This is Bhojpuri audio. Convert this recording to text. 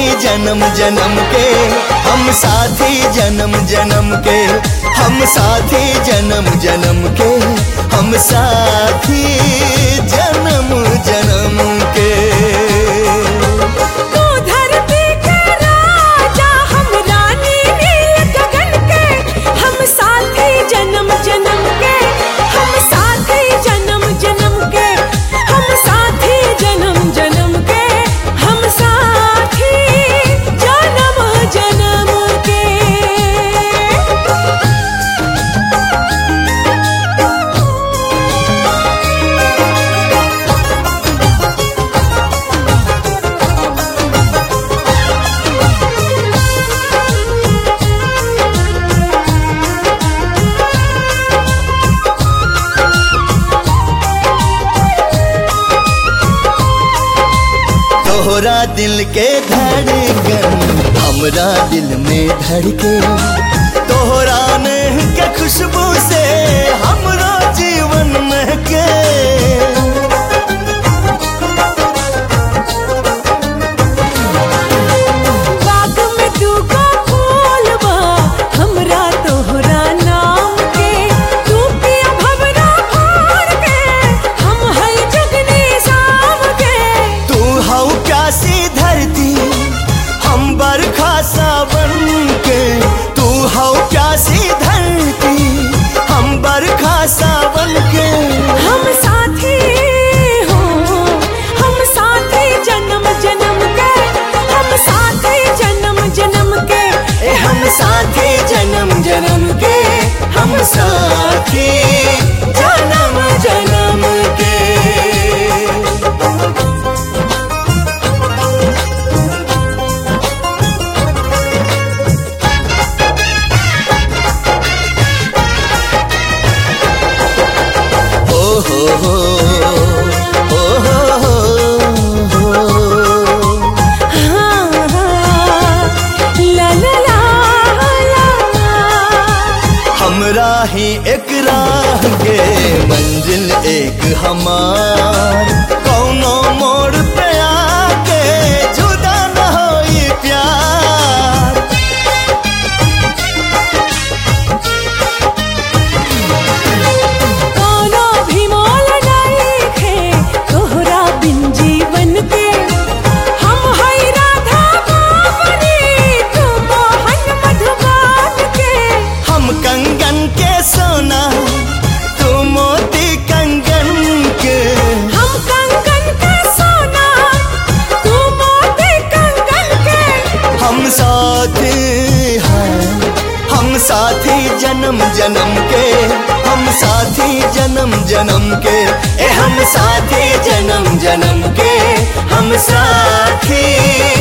जन्म जन्म के, हम साथी जन्म जन्म के, हम साथी जन्म जन्म के, हम साथी जन्म जन्म के। तोहरा दिल के धड़कन हमरा दिल में धड़के, तोहरा नेह के खुशबू से हमरा जीवन महके। बाग में दूगो फूल बा हमरा तोहरा नाम के, तू पिया भवरा भर के, हम है जुगनी शाम के। तू हौ प्यासी धरती हम बरखा सावन के, तू हौ प्यासी धरती हम बरखा सावन के। हम साथी हो, हम साथी जन्म जन्म के, हम साथी जन्म जन्म के, हम साथी जन्म जन्म के, हम साथी जन्म जन्म के। हमरा ही एक राह के मंजिल एक हमार, कौनो मोड़ पे आके जुदा न होई प्यार। कोनो भी मोल नहीं खे तोहरा बिन जीवन के, हम है राधा बाबरी तू मोहन मधुबान के। हम कंगन के सोना तू मोती कंगन के, हम कंगन के सोना तू मोती कंगन के। हम साथी हैं, हम साथी जन्म जन्म के, हम साथी जन्म जन्म के, हम साथी जन्म जन्म के, हम साथी